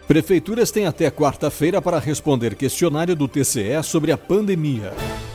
Prefeituras têm até quarta-feira para responder questionário do TCE sobre a pandemia.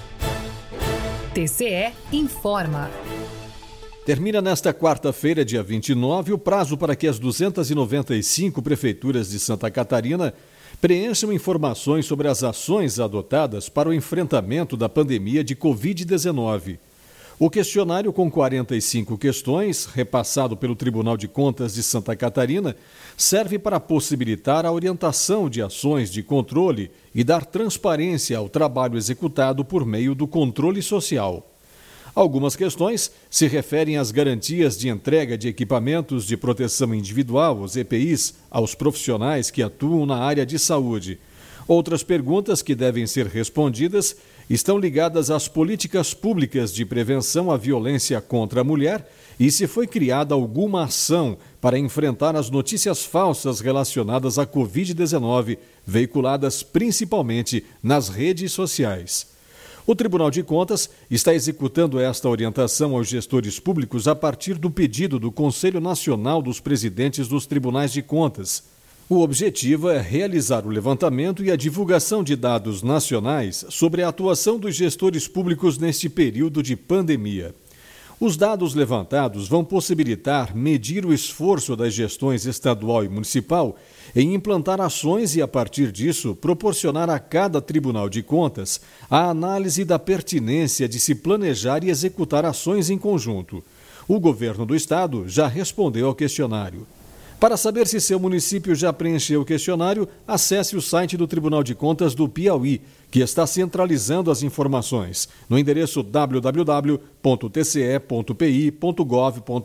TCE informa. Termina nesta quarta-feira, dia 29, o prazo para que as 295 prefeituras de Santa Catarina preencham informações sobre as ações adotadas para o enfrentamento da pandemia de Covid-19. O questionário, com 45 questões, repassado pelo Tribunal de Contas de Santa Catarina, serve para possibilitar a orientação de ações de controle e dar transparência ao trabalho executado por meio do controle social. Algumas questões se referem às garantias de entrega de equipamentos de proteção individual, os EPIs, aos profissionais que atuam na área de saúde. Outras perguntas que devem ser respondidas estão ligadas às políticas públicas de prevenção à violência contra a mulher e se foi criada alguma ação para enfrentar as notícias falsas relacionadas à Covid-19, veiculadas principalmente nas redes sociais. O Tribunal de Contas está executando esta orientação aos gestores públicos a partir do pedido do Conselho Nacional dos Presidentes dos Tribunais de Contas. O objetivo é realizar o levantamento e a divulgação de dados nacionais sobre a atuação dos gestores públicos neste período de pandemia. Os dados levantados vão possibilitar medir o esforço das gestões estadual e municipal em implantar ações e, a partir disso, proporcionar a cada Tribunal de Contas a análise da pertinência de se planejar e executar ações em conjunto. O governo do estado já respondeu ao questionário. Para saber se seu município já preencheu o questionário, acesse o site do Tribunal de Contas do Piauí, que está centralizando as informações, no endereço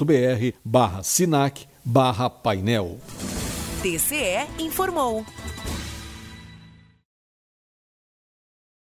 www.tce.pi.gov.br/SINAC/painel. TCE informou.